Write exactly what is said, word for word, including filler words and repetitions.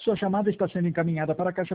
Sua chamada está sendo encaminhada para a caixa